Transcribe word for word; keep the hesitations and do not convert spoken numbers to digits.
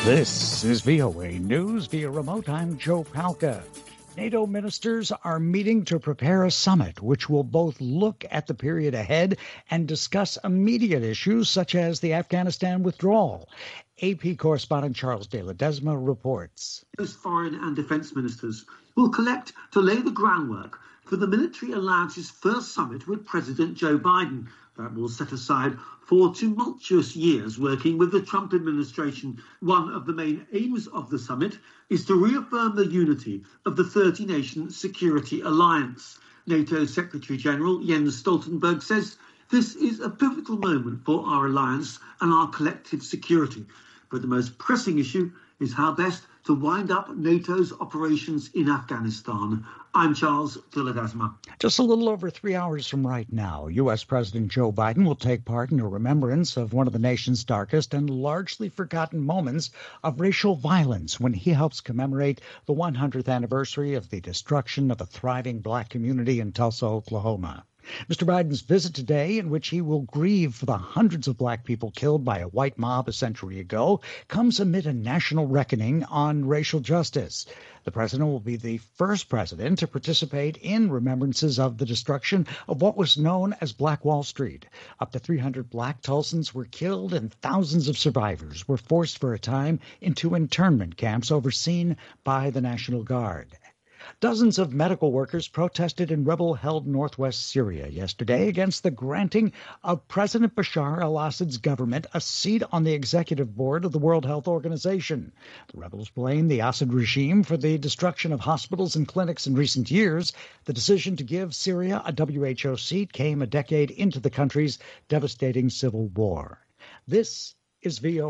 This is V O A News via remote. I'm Joe Palca. NATO ministers are meeting to prepare a summit which will both look at the period ahead and discuss immediate issues such as the Afghanistan withdrawal. A P correspondent Charles de Ledesma reports. Those foreign and defence ministers will collect to lay the groundwork for the military alliance's first summit with President Joe Biden. That will set aside four tumultuous years working with the Trump administration. One of the main aims of the summit is to reaffirm the unity of the thirty-nation security alliance. NATO Secretary-General Jens Stoltenberg says this is a pivotal moment for our alliance and our collective security. But the most pressing issue is how best to wind up NATO's operations in Afghanistan. I'm Charles de Ledesma. Just a little over three hours from right now, U S. President Joe Biden will take part in a remembrance of one of the nation's darkest and largely forgotten moments of racial violence when he helps commemorate the one hundredth anniversary of the destruction of a thriving black community in Tulsa, Oklahoma. Mister Biden's visit today, in which he will grieve for the hundreds of black people killed by a white mob a century ago, comes amid a national reckoning on racial justice. The president will be the first president to participate in remembrances of the destruction of what was known as Black Wall Street. Up to three hundred black Tulsans were killed and thousands of survivors were forced for a time into internment camps overseen by the National Guard. Dozens of medical workers protested in rebel-held northwest Syria yesterday against the granting of President Bashar al-Assad's government a seat on the executive board of the World Health Organization. The rebels blame the Assad regime for the destruction of hospitals and clinics in recent years. The decision to give Syria a W H O seat came a decade into the country's devastating civil war. This is V O A.